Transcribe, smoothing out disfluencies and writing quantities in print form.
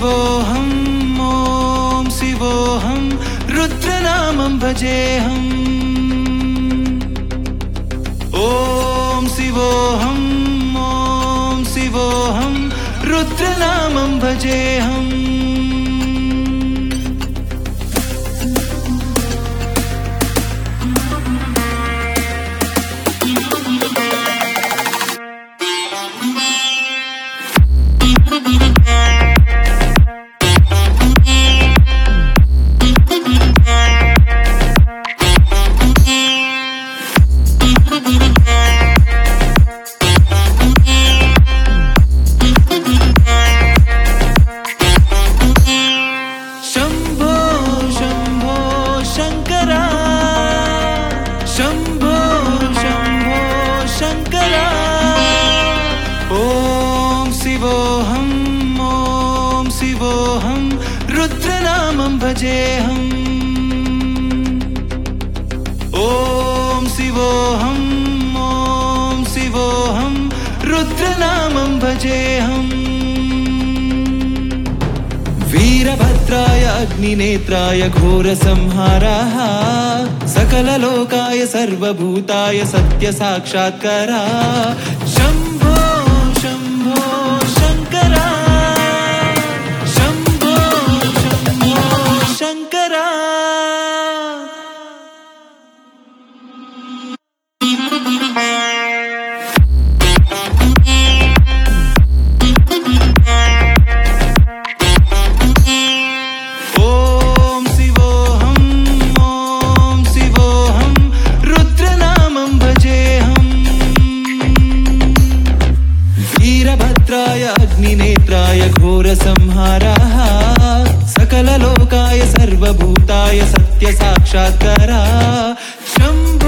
शिवोऽहं ॐ शिवोऽहं रुद्रनामं भजेऽहम् ॐ शिवोऽहं ॐ शिवोऽहं रुद्रनामं भजेऽहम् शंभो शंभो शंकरा ॐ शिवोऽहं रुद्रनामं भजेऽहम् ॐ शिवोऽहं रुद्रनामं भजेऽहम् वीरभद्राय अग्निनेत्राय घोरसंहाराः सकललोकाय सर्वभूताय सत्यसाक्षात्कारा शंभो शंभो शंकरा शंभो शंभो शंकरा वीरभद्राय अग्निनेत्राय घोरसंहाराः सकललोकाय सर्वभूताय सत्यसाक्षात्कारा शंभो